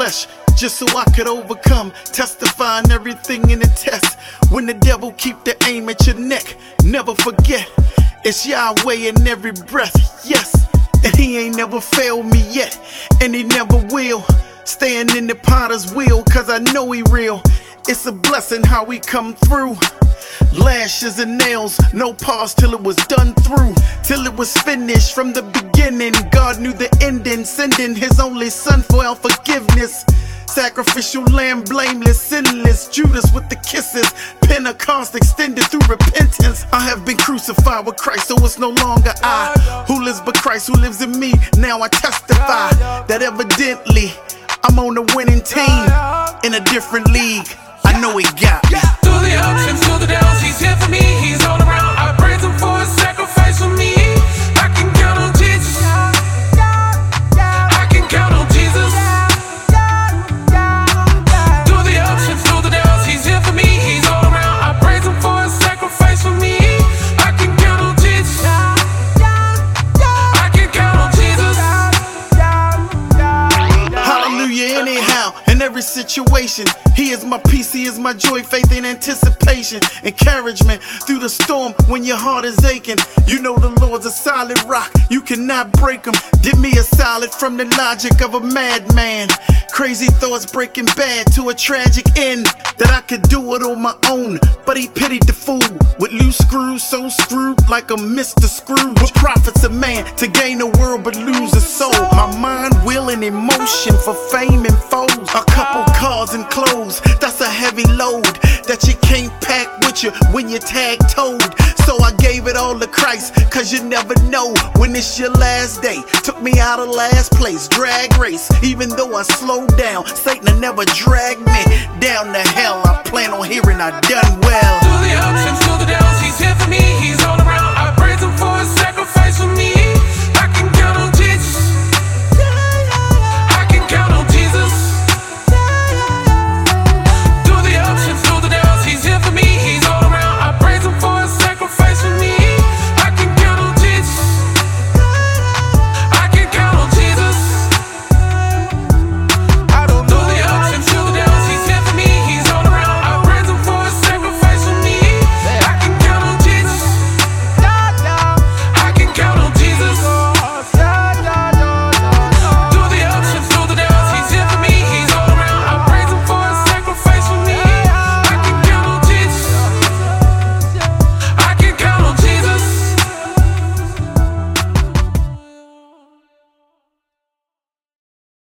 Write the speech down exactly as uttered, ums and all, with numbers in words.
flesh just so I could overcome, testifying everything in the test. When the devil keep the aim at your neck, never forget, it's Yahweh in every breath, yes. And he ain't never failed me yet, and he never will. Staying in the potter's wheel, cause I know he real. It's a blessing how we come through. Lashes and nails, no pause till it was done through. Till it was finished from the beginning. God knew the ending, sending his only son for our forgiveness. Sacrificial lamb, blameless, sinless. Judas with the kisses. Pentecost extended through repentance. I have been crucified with Christ, so it's no longer I who lives but Christ who lives in me. Now I testify that evidently I'm on the winning team in a different league. I know he got me. Through the ups and through the downs, he's here for me. He's all around. I praise him for his sacrifice for me. I can count on Jesus. I can count on Jesus. Through the ups and through the downs, he's here for me. He's all around. I praise him for his sacrifice for me. I can count on Jesus. I can count on Jesus. Hallelujah, anyhow, in every situation. He is my peace, he is my joy, faith and anticipation. Encouragement through the storm when your heart is aching. You know the Lord's a solid rock, you cannot break him. Did me a solid from the logic of a madman. Crazy thoughts breaking bad to a tragic end. That I could do it on my own, but he pitied the fool. With loose screws, so screwed like a Mister Scrooge. What profits a man to gain the world but lose his soul? My mind, will and emotion for fame and foes. A couple cars and clothes, that's a heavy load that you can't pack with you when you're tag-toed. So I gave it all to Christ, cause you never know when it's your last day. Took me out of last place, drag race. Even though I slowed down, Satan never dragged me down to hell. I plan on hearing I done well. Through the ups and through the downs, he's here for me. He's all around.